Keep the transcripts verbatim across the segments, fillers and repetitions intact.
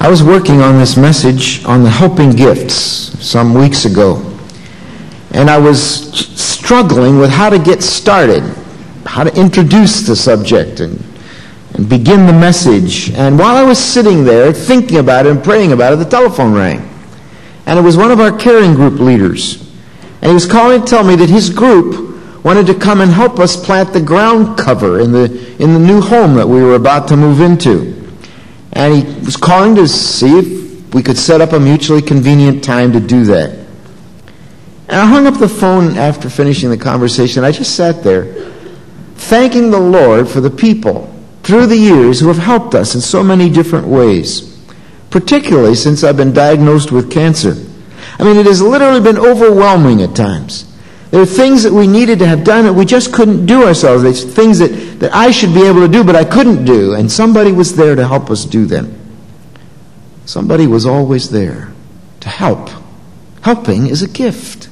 I was working on this message on the helping gifts some weeks ago, and I was struggling with how to get started, how to introduce the subject and, and begin the message. And while I was sitting there thinking about it and praying about it, the telephone rang. And it was one of our caring group leaders. And he was calling to tell me that his group wanted to come and help us plant the ground cover in the in the new home that we were about to move into. And he was calling to see if we could set up a mutually convenient time to do that. And I hung up the phone after finishing the conversation. I just sat there, thanking the Lord for the people through the years who have helped us in so many different ways, particularly since I've been diagnosed with cancer. I mean, it has literally been overwhelming at times. There are things that we needed to have done that we just couldn't do ourselves. There's things that, that I should be able to do, but I couldn't do. And somebody was there to help us do them. Somebody was always there to help. Helping is a gift.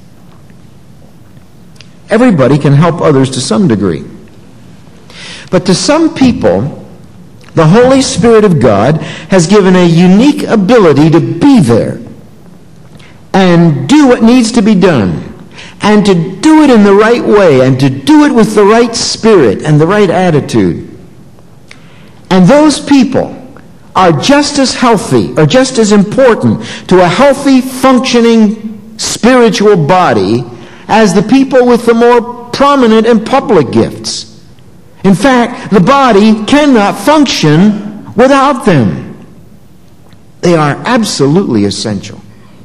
Everybody can help others to some degree. But to some people, the Holy Spirit of God has given a unique ability to be there and do what needs to be done, and to do it in the right way, and to do it with the right spirit and the right attitude. And those people are just as healthy, or just as important to a healthy, functioning spiritual body as the people with the more prominent and public gifts. In fact, the body cannot function without them. They are absolutely essential.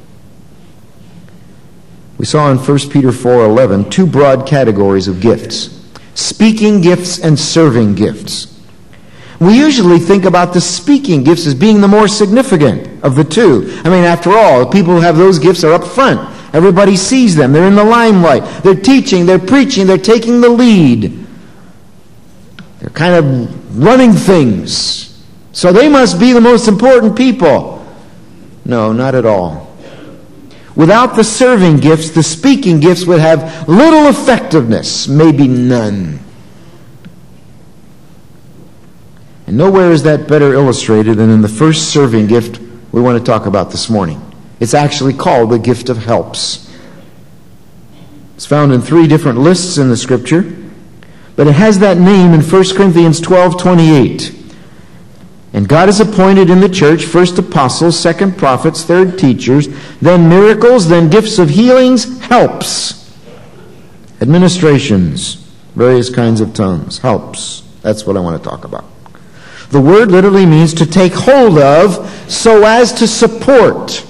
We saw in First Peter four eleven two broad categories of gifts: speaking gifts and serving gifts. We usually think about the speaking gifts as being the more significant of the two. I mean, after all, the people who have those gifts are up front. Everybody sees them. They're in the limelight. They're teaching, they're preaching, they're taking the lead. They're kind of running things. So they must be the most important people. No, not at all. Without the serving gifts, the speaking gifts would have little effectiveness, maybe none. And nowhere is that better illustrated than in the first serving gift we want to talk about this morning. It's actually called the gift of helps. It's found in three different lists in the Scripture, but it has that name in First Corinthians twelve twenty-eight. And God has appointed in the church first apostles, second prophets, third teachers, then miracles, then gifts of healings, helps, administrations, various kinds of tongues, helps. That's what I want to talk about. The word literally means to take hold of so as to support.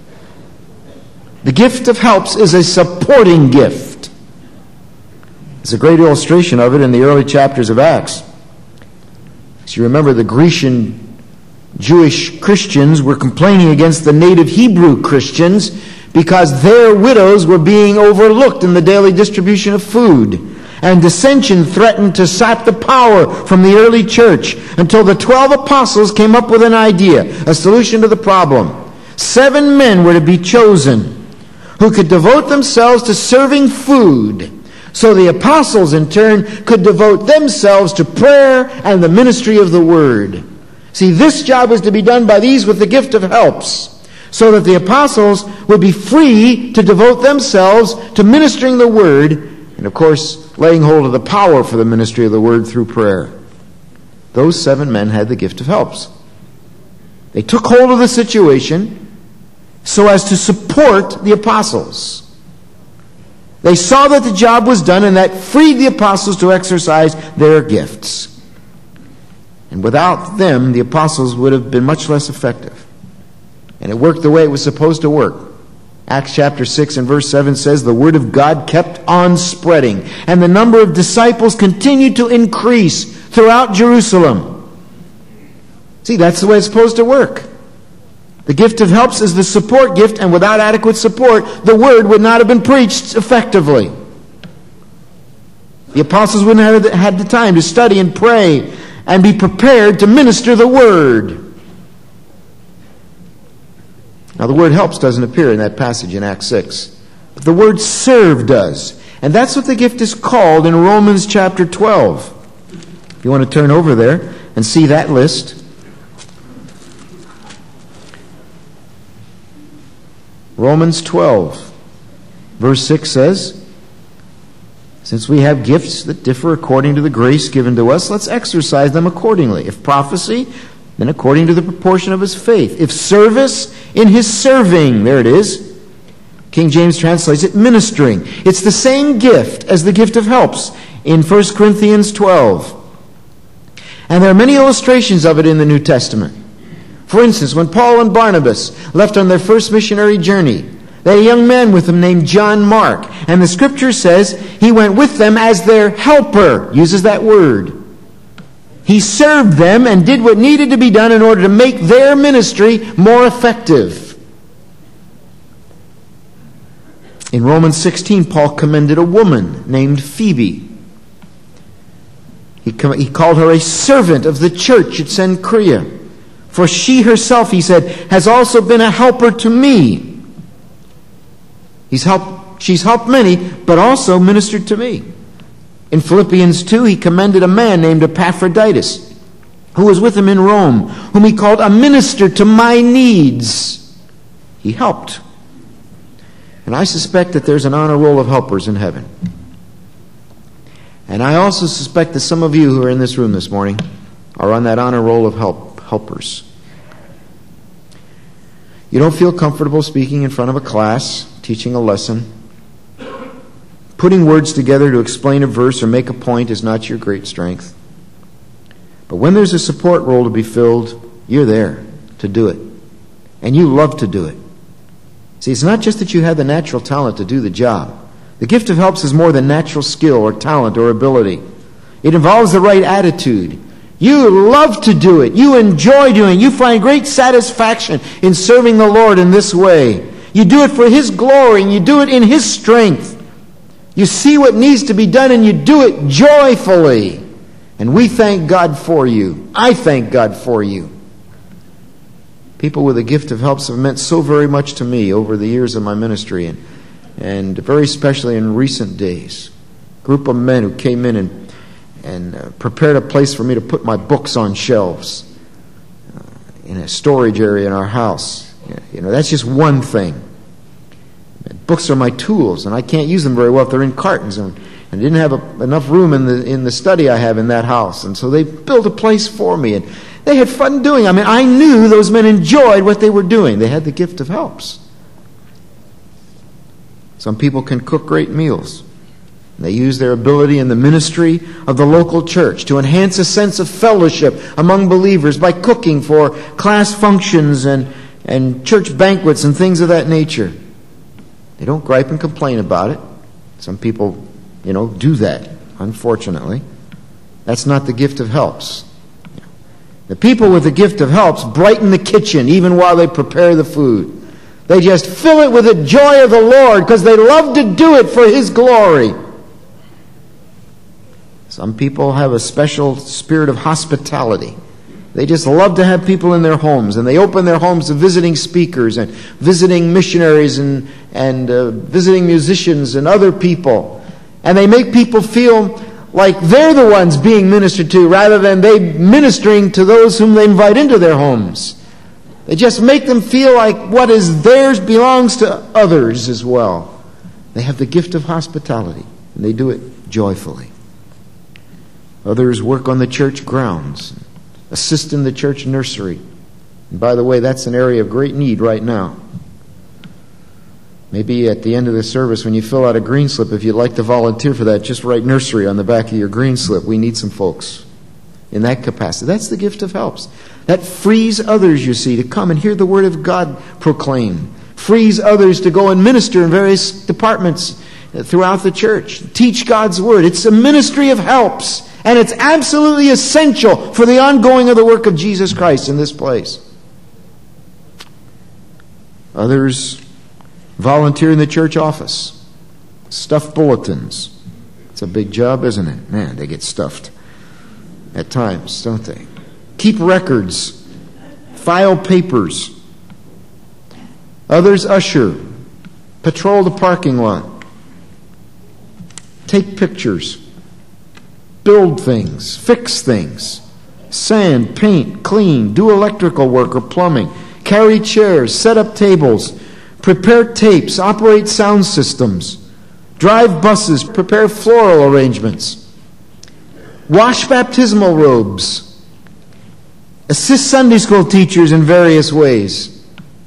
The gift of helps is a supporting gift. There's a great illustration of it in the early chapters of Acts. As you remember, the Grecian Jewish Christians were complaining against the native Hebrew Christians because their widows were being overlooked in the daily distribution of food. And dissension threatened to sap the power from the early church until the twelve apostles came up with an idea, a solution to the problem. Seven men were to be chosen who could devote themselves to serving food, so the apostles, in turn, could devote themselves to prayer and the ministry of the word. See, this job was to be done by these with the gift of helps, so that the apostles would be free to devote themselves to ministering the word, and of course, laying hold of the power for the ministry of the word through prayer. Those seven men had the gift of helps. They took hold of the situation so as to support the apostles. They saw that the job was done, and that freed the apostles to exercise their gifts. And without them, the apostles would have been much less effective. And it worked the way it was supposed to work. Acts chapter six and verse seven says, the word of God kept on spreading, and the number of disciples continued to increase throughout Jerusalem. See, that's the way it's supposed to work. The gift of helps is the support gift, and without adequate support, the word would not have been preached effectively. The apostles wouldn't have had the time to study and pray and be prepared to minister the word. Now, the word helps doesn't appear in that passage in Acts six, but the word serve does. And that's what the gift is called in Romans chapter twelve. If you want to turn over there and see that list. Romans twelve, verse six says, since we have gifts that differ according to the grace given to us, let's exercise them accordingly. If prophecy, then according to the proportion of his faith. If service, in his serving. There it is. King James translates it ministering. It's the same gift as the gift of helps in First Corinthians twelve. And there are many illustrations of it in the New Testament. For instance, when Paul and Barnabas left on their first missionary journey, they had a young man with them named John Mark. And the scripture says he went with them as their helper. Uses that word. He served them and did what needed to be done in order to make their ministry more effective. In Romans sixteen, Paul commended a woman named Phoebe. He, com- he called her a servant of the church at Cenchrea. For she herself, he said, has also been a helper to me. He's helped, she's helped many, but also ministered to me. In Philippians two, he commended a man named Epaphroditus, who was with him in Rome, whom he called a minister to my needs. He helped. And I suspect that there's an honor roll of helpers in heaven. And I also suspect that some of you who are in this room this morning are on that honor roll of help, helpers. You don't feel comfortable speaking in front of a class, teaching a lesson. Putting words together to explain a verse or make a point is not your great strength. But when there's a support role to be filled, you're there to do it. And you love to do it. See, it's not just that you have the natural talent to do the job. The gift of helps is more than natural skill or talent or ability. It involves the right attitude. You love to do it. You enjoy doing it. You find great satisfaction in serving the Lord in this way. You do it for His glory, and you do it in His strength. You see what needs to be done, and you do it joyfully. And we thank God for you. I thank God for you. People with a gift of helps have meant so very much to me over the years of my ministry, and, and very especially in recent days. A group of men who came in and, and uh, prepared a place for me to put my books on shelves uh, in a storage area in our house. You know, that's just one thing. Books are my tools, and I can't use them very well if they're in cartons. And, and I didn't have a, enough room in the in the study I have in that house. And so they built a place for me, and they had fun doing it. I mean, I knew those men enjoyed what they were doing. They had the gift of helps. Some people can cook great meals. They use their ability in the ministry of the local church to enhance a sense of fellowship among believers by cooking for class functions and, and church banquets and things of that nature. They don't gripe and complain about it. Some people, you know, do that, unfortunately. That's not the gift of helps. The people with the gift of helps brighten the kitchen even while they prepare the food. They just fill it with the joy of the Lord because they love to do it for His glory. Some people have a special spirit of hospitality. They just love to have people in their homes, and they open their homes to visiting speakers and visiting missionaries and, and uh, visiting musicians and other people. And they make people feel like they're the ones being ministered to rather than they ministering to those whom they invite into their homes. They just make them feel like what is theirs belongs to others as well. They have the gift of hospitality, and they do it joyfully. Others work on the church grounds, assist in the church nursery. And by the way, that's an area of great need right now. Maybe at the end of the service when you fill out a green slip, if you'd like to volunteer for that, just write nursery on the back of your green slip. We need some folks in that capacity. That's the gift of helps. That frees others, you see, to come and hear the Word of God proclaimed. Frees others to go and minister in various departments throughout the church. Teach God's Word. It's a ministry of helps. And it's absolutely essential for the ongoing of the work of Jesus Christ in this place. Others volunteer in the church office. Stuff bulletins. It's a big job, isn't it? Man, they get stuffed at times, don't they? Keep records. File papers. Others usher. Patrol the parking lot. Take pictures. Build things, fix things, sand, paint, clean, do electrical work or plumbing, carry chairs, set up tables, prepare tapes, operate sound systems, drive buses, prepare floral arrangements, wash baptismal robes, assist Sunday school teachers in various ways,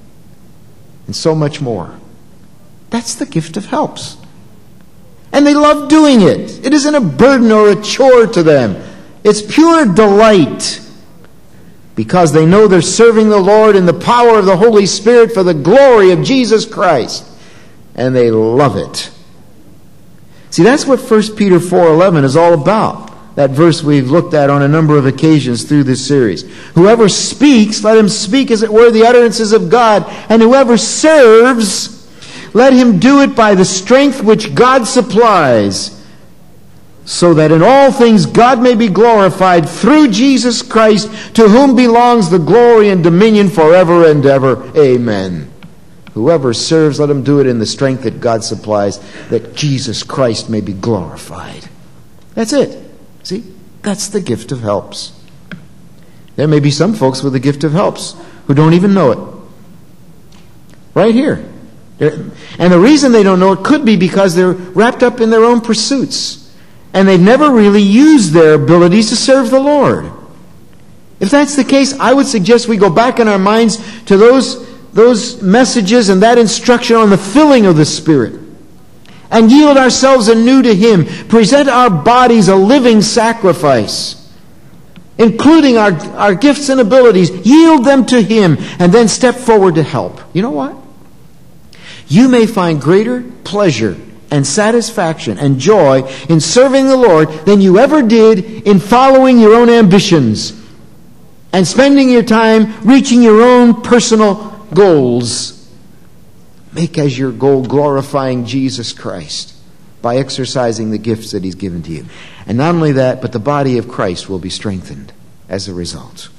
and so much more. That's the gift of helps. And they love doing it. It isn't a burden or a chore to them. It's pure delight because they know they're serving the Lord in the power of the Holy Spirit for the glory of Jesus Christ. And they love it. See, that's what First Peter four eleven is all about. That verse we've looked at on a number of occasions through this series. Whoever speaks, let him speak as it were the utterances of God. And whoever serves, let him do it by the strength which God supplies, so that in all things God may be glorified through Jesus Christ, to whom belongs the glory and dominion forever and ever. Amen. Whoever serves, let him do it in the strength that God supplies, that Jesus Christ may be glorified. That's it. See? That's the gift of helps. There may be some folks with the gift of helps who don't even know it. Right here. And the reason they don't know it could be because they're wrapped up in their own pursuits. And they've never really used their abilities to serve the Lord. If that's the case, I would suggest we go back in our minds to those, those messages and that instruction on the filling of the Spirit. And yield ourselves anew to Him. Present our bodies a living sacrifice, including our, our gifts and abilities. Yield them to Him and then step forward to help. You know what? You may find greater pleasure and satisfaction and joy in serving the Lord than you ever did in following your own ambitions and spending your time reaching your own personal goals. Make as your goal glorifying Jesus Christ by exercising the gifts that He's given to you. And not only that, but the body of Christ will be strengthened as a result.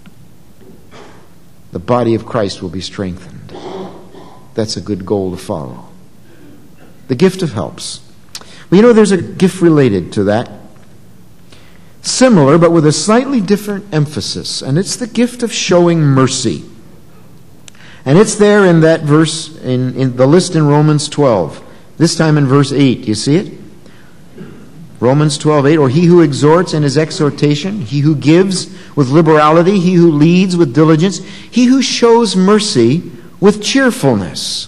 The body of Christ will be strengthened. That's a good goal to follow. The gift of helps. Well, you know, there's a gift related to that. Similar, but with a slightly different emphasis. And it's the gift of showing mercy. And it's there in that verse, in, in the list in Romans twelve. This time in verse eight. You see it? Romans twelve eight. Or he who exhorts in his exhortation, he who gives with liberality, he who leads with diligence, he who shows mercy with cheerfulness.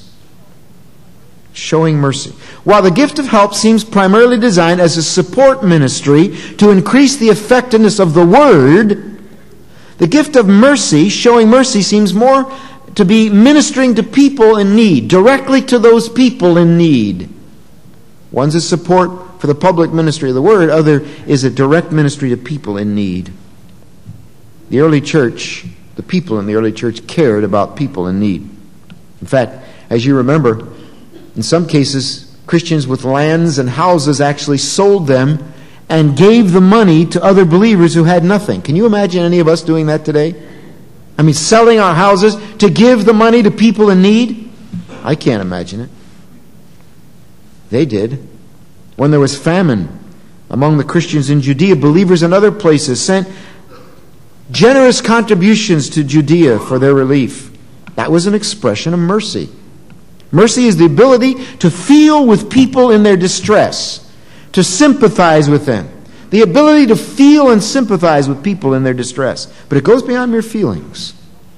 Showing mercy. While the gift of help seems primarily designed as a support ministry to increase the effectiveness of the word, the gift of mercy, showing mercy, seems more to be ministering to people in need, directly to those people in need. One's a support for the public ministry of the word, other is a direct ministry to people in need. The early church, the people in the early church cared about people in need. In fact, as you remember, in some cases, Christians with lands and houses actually sold them and gave the money to other believers who had nothing. Can you imagine any of us doing that today? I mean, selling our houses to give the money to people in need? I can't imagine it. They did. When there was famine among the Christians in Judea, believers in other places sent generous contributions to Judea for their relief. That was an expression of mercy. Mercy is the ability to feel with people in their distress, to sympathize with them. The ability to feel and sympathize with people in their distress. But it goes beyond mere feelings.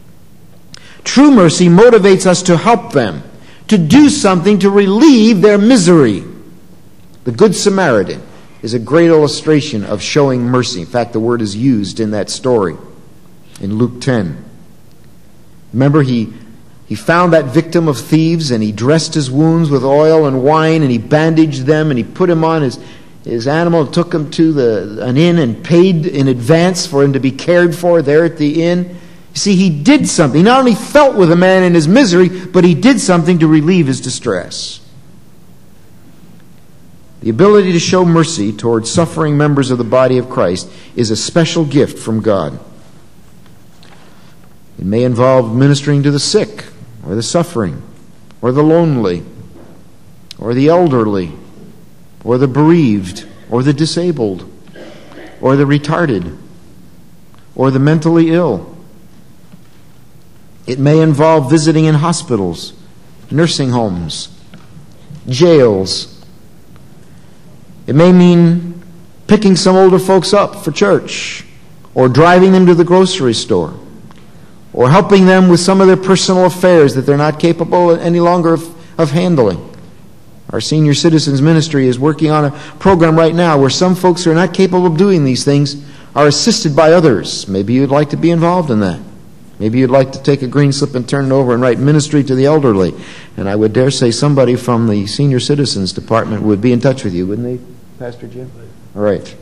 True mercy motivates us to help them, to do something to relieve their misery. The Good Samaritan is a great illustration of showing mercy. In fact, the word is used in that story in Luke ten. Remember, he, he found that victim of thieves, and he dressed his wounds with oil and wine, and he bandaged them, and he put him on his, his animal, took him to the, an inn, and paid in advance for him to be cared for there at the inn. You see, he did something. He not only felt with a man in his misery, but he did something to relieve his distress. The ability to show mercy toward suffering members of the body of Christ is a special gift from God. It may involve ministering to the sick, or the suffering, or the lonely, or the elderly, or the bereaved, or the disabled, or the retarded, or the mentally ill. It may involve visiting in hospitals nursing homes, jails. It may mean picking some older folks up for church, or driving them to the grocery store, or helping them with some of their personal affairs that they're not capable any longer of, of handling. Our senior citizens ministry is working on a program right now where some folks who are not capable of doing these things are assisted by others. Maybe you'd like to be involved in that. Maybe you'd like to take a green slip and turn it over and write ministry to the elderly. And I would dare say somebody from the senior citizens department would be in touch with you, wouldn't they, Pastor Jim? All right.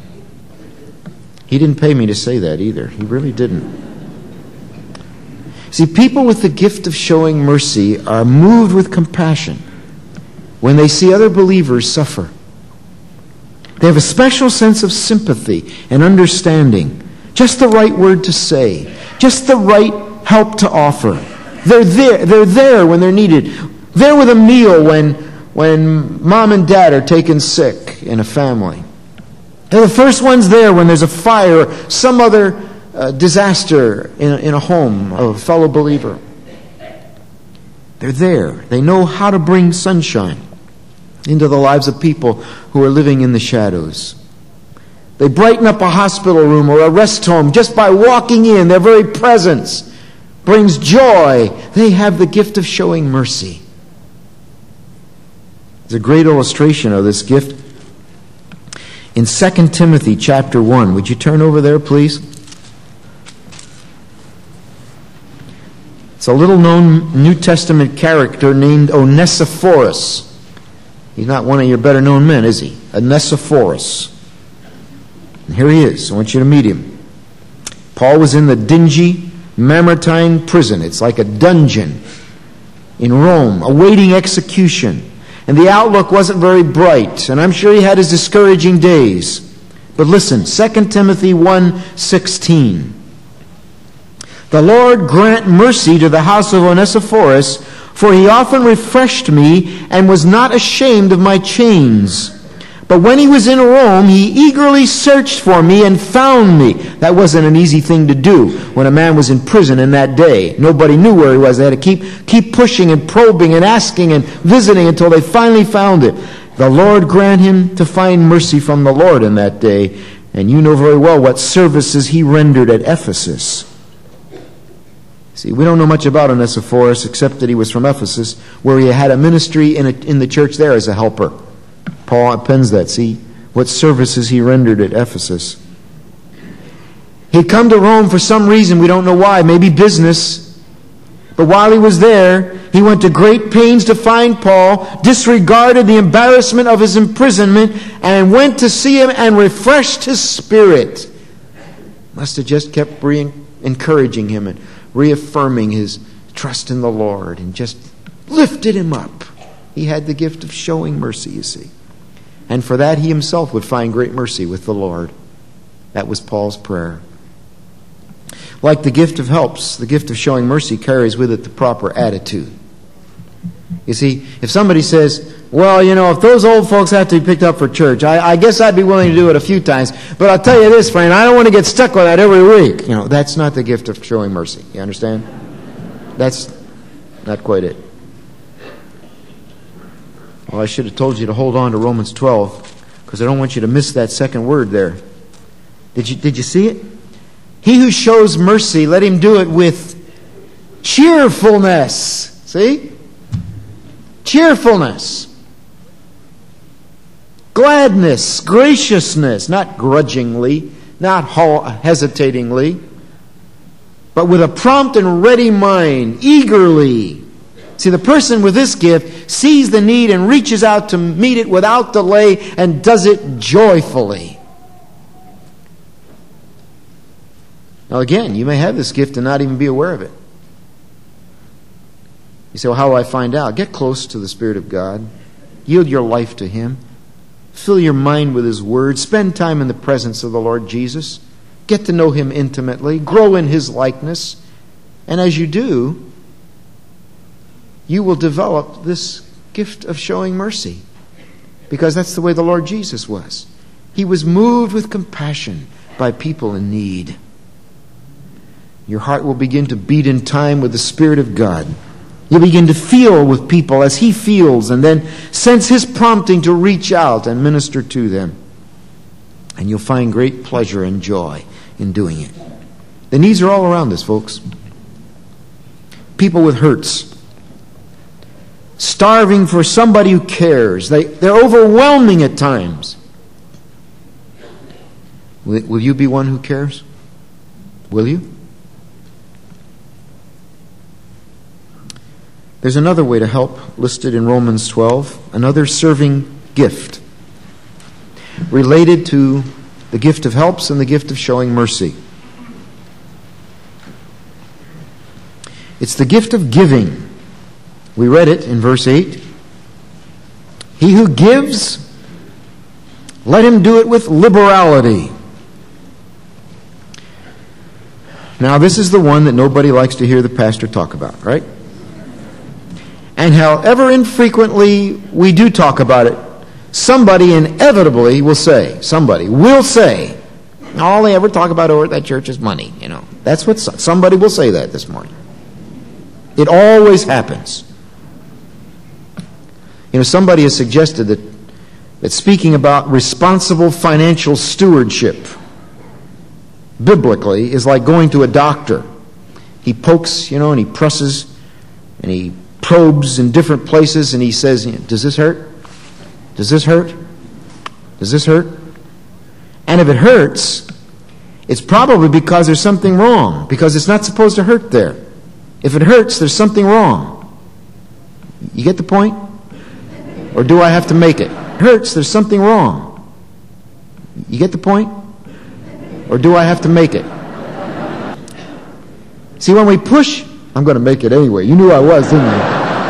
He didn't pay me to say that either. He really didn't. See, people with the gift of showing mercy are moved with compassion when they see other believers suffer. They have a special sense of sympathy and understanding. Just the right word to say. Just the right help to offer. They're there. They're there when they're needed. There with a meal when, when mom and dad are taken sick in a family. They're the first ones there when there's a fire or some other uh, disaster in a, in a home of a fellow believer. They're there. They know how to bring sunshine into the lives of people who are living in the shadows. They brighten up a hospital room or a rest home just by walking in. Their very presence brings joy. They have the gift of showing mercy. There's a great illustration of this gift in Second Timothy chapter one. Would you turn over there, please? It's a little-known New Testament character named Onesiphorus. He's not one of your better-known men, is he? Onesiphorus. And here he is. I want you to meet him. Paul was in the dingy Mamertine prison. It's like a dungeon in Rome, awaiting execution. And the outlook wasn't very bright. And I'm sure he had his discouraging days. But listen, Second Timothy one sixteen. The Lord grant mercy to the house of Onesiphorus, for he often refreshed me and was not ashamed of my chains. But when he was in Rome, he eagerly searched for me and found me. That wasn't an easy thing to do when a man was in prison in that day. Nobody knew where he was. They had to keep, keep pushing and probing and asking and visiting until they finally found it. The Lord grant him to find mercy from the Lord in that day. And you know very well what services he rendered at Ephesus. See, we don't know much about Onesiphorus except that he was from Ephesus, where he had a ministry in, a, in the church there as a helper. Paul pens that. See what services he rendered at Ephesus. He'd come to Rome for some reason, we don't know why, maybe business. But while he was there, he went to great pains to find Paul, disregarded the embarrassment of his imprisonment, and went to see him and refreshed his spirit. Must have just kept re- encouraging him and reaffirming his trust in the Lord and just lifted him up. He had the gift of showing mercy, you see. And for that, he himself would find great mercy with the Lord. That was Paul's prayer. Like the gift of helps, the gift of showing mercy carries with it the proper attitude. You see, if somebody says, well, you know, if those old folks have to be picked up for church, I, I guess I'd be willing to do it a few times. But I'll tell you this, friend, I don't want to get stuck with that every week. You know, that's not the gift of showing mercy. You understand? That's not quite it. Well, I should have told you to hold on to Romans twelve, because I don't want you to miss that second word there. Did you, did you see it? He who shows mercy, let him do it with cheerfulness. See? Cheerfulness. Gladness, graciousness, not grudgingly, not hesitatingly, but with a prompt and ready mind, eagerly. See, the person with this gift sees the need and reaches out to meet it without delay and does it joyfully. Now again, you may have this gift and not even be aware of it. You say, well, how do I find out? Get close to the Spirit of God. Yield your life to Him. Fill your mind with His Word. Spend time in the presence of the Lord Jesus. Get to know Him intimately. Grow in His likeness. And as you do, you will develop this gift of showing mercy. Because that's the way the Lord Jesus was. He was moved with compassion by people in need. Your heart will begin to beat in time with the Spirit of God. You'll begin to feel with people as He feels, and then sense His prompting to reach out and minister to them. And you'll find great pleasure and joy in doing it. The needs are all around us, folks. People with hurts, starving for somebody who cares. They, they're overwhelming at times. Will, will you be one who cares? Will you? There's another way to help listed in Romans twelve, another serving gift related to the gift of helps and the gift of showing mercy. It's the gift of giving. We read it in verse eight. He who gives, let him do it with liberality. Now, this is the one that nobody likes to hear the pastor talk about, right? And however infrequently we do talk about it, somebody inevitably will say, somebody will say, all they ever talk about over at that church is money, you know. That's what somebody will say that this morning. It always happens. You know, somebody has suggested that, that speaking about responsible financial stewardship biblically is like going to a doctor. He pokes, you know, and he presses, and he probes in different places, and he says, does this hurt? Does this hurt? Does this hurt? And if it hurts, it's probably because there's something wrong, because it's not supposed to hurt there. If it hurts, there's something wrong. You get the point? Or do I have to make it? If it hurts, there's something wrong. You get the point? Or do I have to make it? See, when we push, I'm going to make it anyway. You knew I was, didn't you?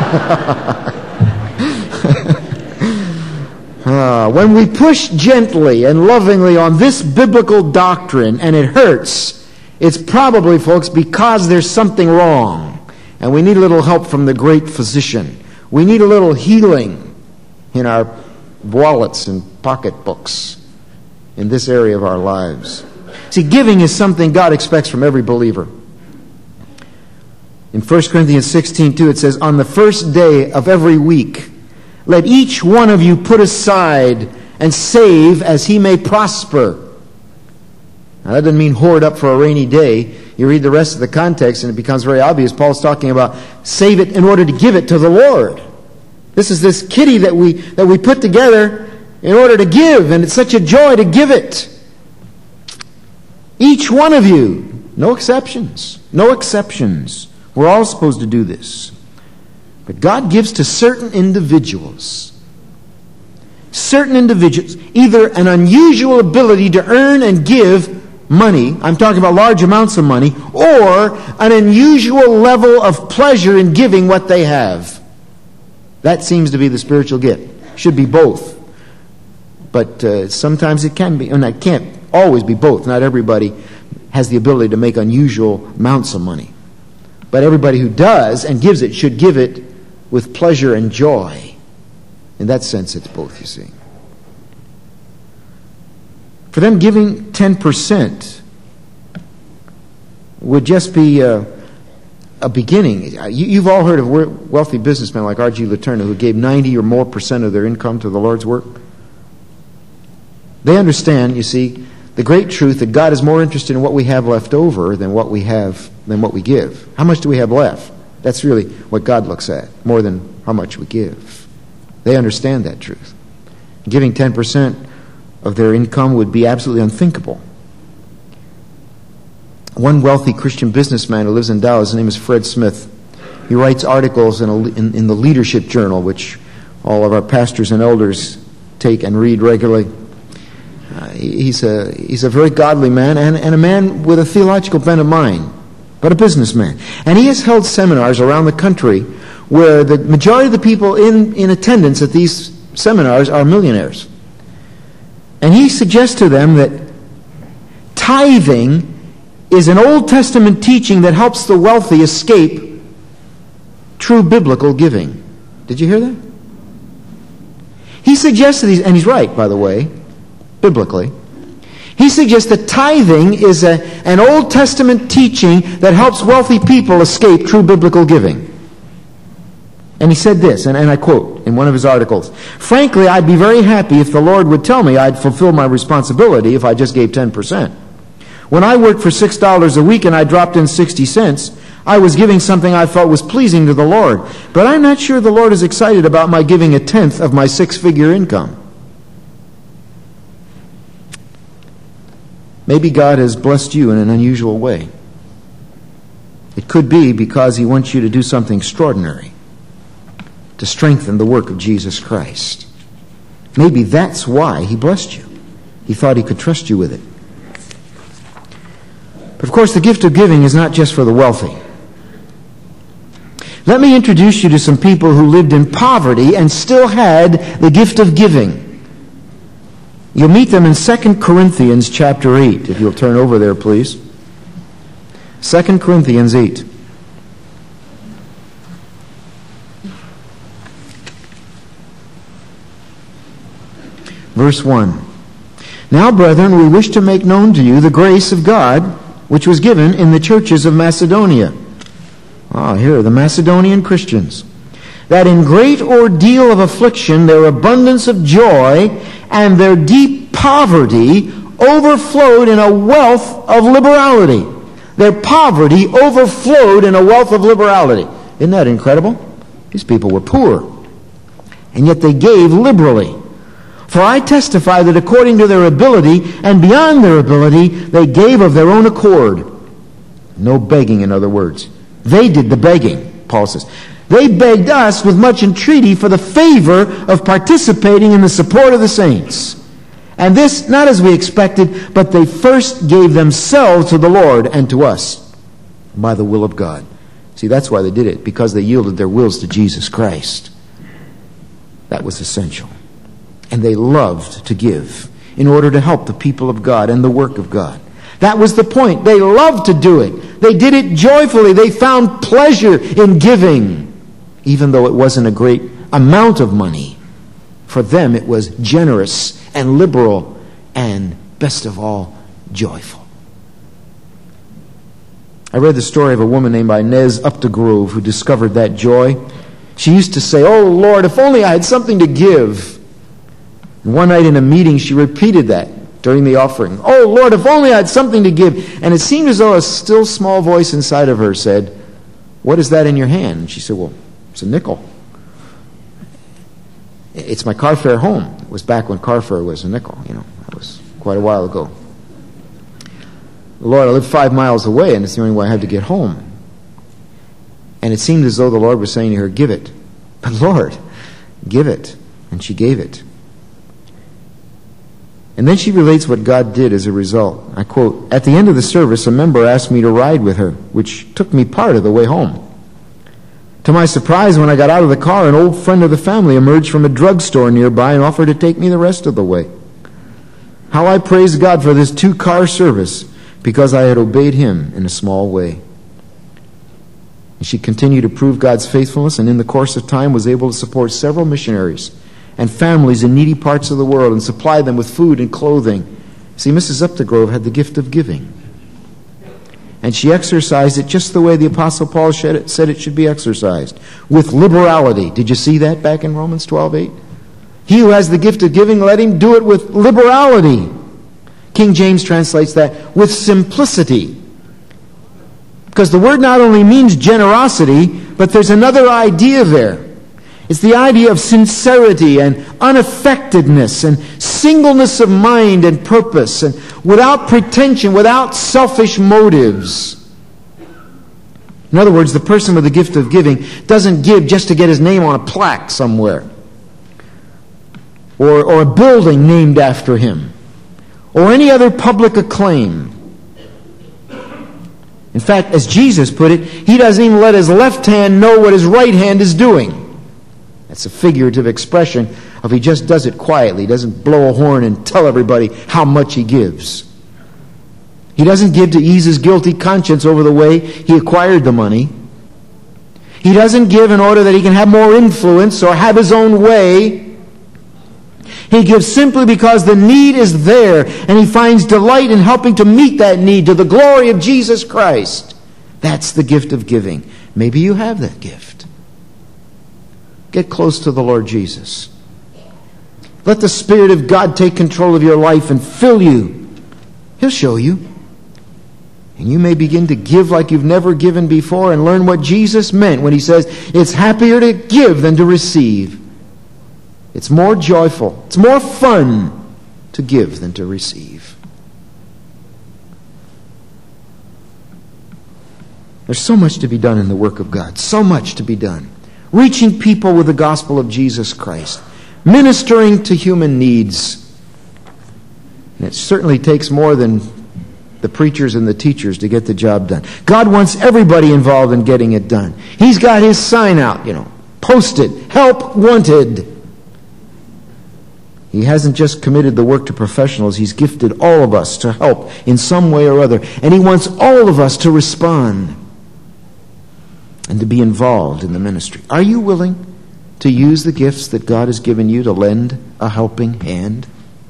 uh, when we push gently and lovingly on this biblical doctrine and it hurts, it's probably, folks, because there's something wrong. And we need a little help from the great physician. We need a little healing in our wallets and pocketbooks in this area of our lives. See, giving is something God expects from every believer. In First Corinthians sixteen two, it says, on the first day of every week, let each one of you put aside and save as he may prosper. Now, that doesn't mean hoard up for a rainy day. You read the rest of the context, and it becomes very obvious. Paul's talking about save it in order to give it to the Lord. This is this kitty that we that we put together in order to give, and it's such a joy to give it. Each one of you, no exceptions, no exceptions. We're all supposed to do this. But God gives to certain individuals, certain individuals, either an unusual ability to earn and give money, I'm talking about large amounts of money, or an unusual level of pleasure in giving what they have. That seems to be the spiritual gift. Should be both. But uh, sometimes it can be, and it can't always be both. Not everybody has the ability to make unusual amounts of money. But everybody who does and gives it should give it with pleasure and joy. In that sense, it's both, you see. For them, giving ten percent would just be a, a beginning. You, you've all heard of wealthy businessmen like R G Letourneau who gave ninety or more percent of their income to the Lord's work. They understand, you see, the great truth that God is more interested in what we have left over than what we have, than what we give. How much do we have left? That's really what God looks at, more than how much we give. They understand that truth. Giving ten percent of their income would be absolutely unthinkable. One wealthy Christian businessman who lives in Dallas, his name is Fred Smith. He writes articles in, a, in, in the Leadership Journal, which all of our pastors and elders take and read regularly. Uh, he's a he's a very godly man and, and a man with a theological bent of mind, but a businessman. And he has held seminars around the country where the majority of the people in, in attendance at these seminars are millionaires. And he suggests to them that tithing is an Old Testament teaching that helps the wealthy escape true biblical giving. Did you hear that? He suggested, these, and he's right, by the way, biblically. He suggests that tithing is a, an Old Testament teaching that helps wealthy people escape true biblical giving. And he said this, and, and I quote in one of his articles, "Frankly, I'd be very happy if the Lord would tell me I'd fulfill my responsibility if I just gave ten percent. When I worked for six dollars a week and I dropped in sixty cents, I was giving something I felt was pleasing to the Lord. But I'm not sure the Lord is excited about my giving a tenth of my six-figure income." Maybe God has blessed you in an unusual way. It could be because he wants you to do something extraordinary to strengthen the work of Jesus Christ. Maybe that's why he blessed you. He thought he could trust you with it. But of course, the gift of giving is not just for the wealthy. Let me introduce you to some people who lived in poverty and still had the gift of giving. You'll meet them in Second Corinthians chapter eight, if you'll turn over there, please. Second Corinthians eight. Verse one. "Now, brethren, we wish to make known to you the grace of God, which was given in the churches of Macedonia." Ah, here are the Macedonian Christians. "That in great ordeal of affliction, their abundance of joy and their deep poverty overflowed in a wealth of liberality." Their poverty overflowed in a wealth of liberality. Isn't that incredible? These people were poor, and yet they gave liberally. "For I testify that according to their ability and beyond their ability, they gave of their own accord." No begging, in other words. They did the begging, Paul says. They begged us with much entreaty for the favor of participating in the support of the saints. And this, not as we expected, but they first gave themselves to the Lord and to us by the will of God. See, that's why they did it, because they yielded their wills to Jesus Christ. That was essential. And they loved to give in order to help the people of God and the work of God. That was the point. They loved to do it. They did it joyfully. They found pleasure in giving, even though it wasn't a great amount of money. For them, it was generous and liberal and, best of all, joyful. I read the story of a woman named Inez Updegrove who discovered that joy. She used to say, "Oh, Lord, if only I had something to give." And one night in a meeting, she repeated that during the offering. "Oh, Lord, if only I had something to give." And it seemed as though a still small voice inside of her said, "What is that in your hand?" And she said, "Well, it's a nickel. It's my car fare home." It was back when car fare was a nickel. You know, that was quite a while ago. "Lord, I live five miles away, and it's the only way I have to get home." And it seemed as though the Lord was saying to her, "Give it." "But Lord, give it." And she gave it. And then she relates what God did as a result. I quote, "At the end of the service, a member asked me to ride with her, which took me part of the way home. To my surprise, when I got out of the car, an old friend of the family emerged from a drugstore nearby and offered to take me the rest of the way. How I praised God for this two-car service, because I had obeyed him in a small way." And she continued to prove God's faithfulness, and in the course of time was able to support several missionaries and families in needy parts of the world and supply them with food and clothing. See, Missus Updegrove had the gift of giving. And she exercised it just the way the Apostle Paul said it should be exercised, with liberality. Did you see that back in Romans twelve eight? He who has the gift of giving, let him do it with liberality. King James translates that with simplicity. Because the word not only means generosity, but there's another idea there. It's the idea of sincerity and unaffectedness and singleness of mind and purpose, and without pretension, without selfish motives. In other words, the person with the gift of giving doesn't give just to get his name on a plaque somewhere, or, or a building named after him, or any other public acclaim. In fact, as Jesus put it, he doesn't even let his left hand know what his right hand is doing. That's a figurative expression of he just does it quietly. He doesn't blow a horn and tell everybody how much he gives. He doesn't give to ease his guilty conscience over the way he acquired the money. He doesn't give in order that he can have more influence or have his own way. He gives simply because the need is there, and he finds delight in helping to meet that need to the glory of Jesus Christ. That's the gift of giving. Maybe you have that gift. Get close to the Lord Jesus. Let the Spirit of God take control of your life and fill you. He'll show you. And you may begin to give like you've never given before and learn what Jesus meant when he says, it's happier to give than to receive. It's more joyful. It's more fun to give than to receive. There's so much to be done in the work of God. So much to be done. Reaching people with the gospel of Jesus Christ. Ministering to human needs. And it certainly takes more than the preachers and the teachers to get the job done. God wants everybody involved in getting it done. He's got his sign out, you know, posted, help wanted. He hasn't just committed the work to professionals. He's gifted all of us to help in some way or other. And he wants all of us to respond and to be involved in the ministry. Are you willing to use the gifts that God has given you to lend a helping hand?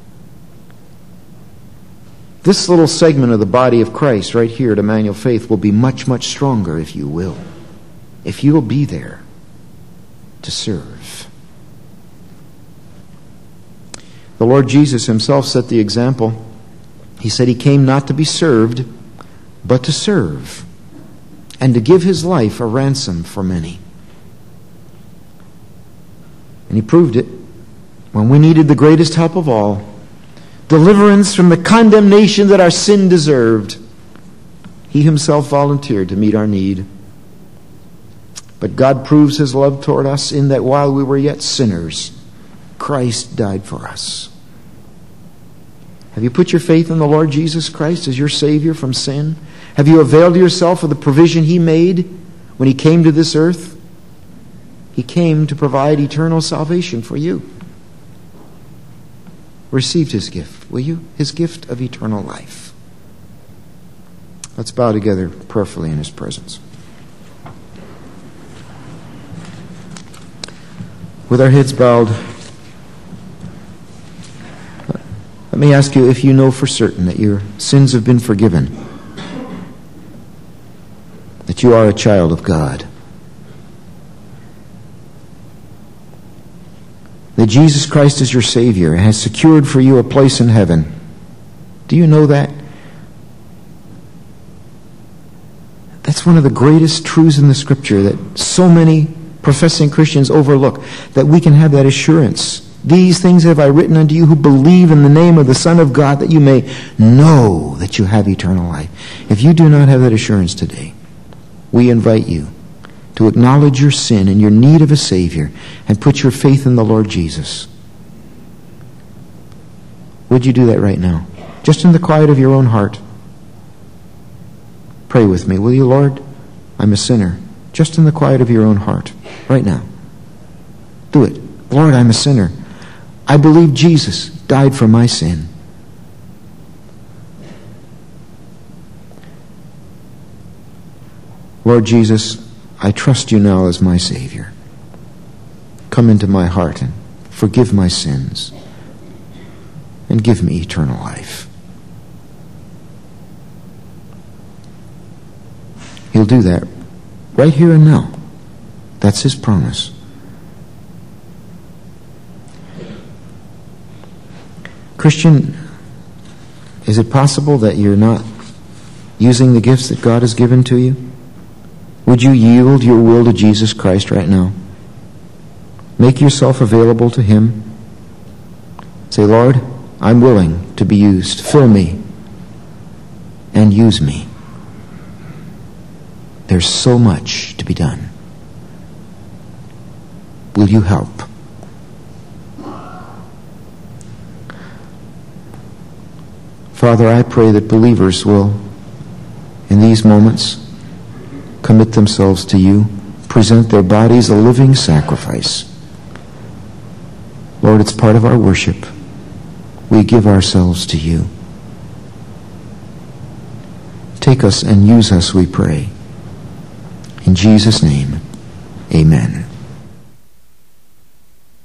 This little segment of the body of Christ right here at Emmanuel Faith will be much, much stronger if you will. If you will be there to serve. The Lord Jesus himself set the example. He said he came not to be served, but to serve, and to give his life a ransom for many. And he proved it when we needed the greatest help of all, deliverance from the condemnation that our sin deserved. He himself volunteered to meet our need. But God proves his love toward us in that while we were yet sinners, Christ died for us. Have you put your faith in the Lord Jesus Christ as your Savior from sin? Have you availed yourself of the provision he made when he came to this earth? He came to provide eternal salvation for you. Received his gift, will you? His gift of eternal life. Let's bow together prayerfully in his presence. With our heads bowed, let me ask you if you know for certain that your sins have been forgiven, that you are a child of God, that Jesus Christ is your Savior and has secured for you a place in heaven. Do you know that? That's one of the greatest truths in the Scripture that so many professing Christians overlook, that we can have that assurance. These things have I written unto you who believe in the name of the Son of God, that you may know that you have eternal life. If you do not have that assurance today, we invite you to acknowledge your sin and your need of a Savior and put your faith in the Lord Jesus. Would you do that right now? Just in the quiet of your own heart. Pray with me, will you, Lord? I'm a sinner. Just in the quiet of your own heart, right now. Do it. Lord, I'm a sinner. I believe Jesus died for my sin. Lord Jesus, I trust you now as my Savior. Come into my heart and forgive my sins and give me eternal life. He'll do that right here and now. That's his promise. Christian, is it possible that you're not using the gifts that God has given to you? Would you yield your will to Jesus Christ right now? Make yourself available to him. Say, Lord, I'm willing to be used. Fill me and use me. There's so much to be done. Will you help? Father, I pray that believers will, in these moments, commit themselves to you, present their bodies a living sacrifice. Lord, it's part of our worship. We give ourselves to you. Take us and use us, we pray. In Jesus' name, amen.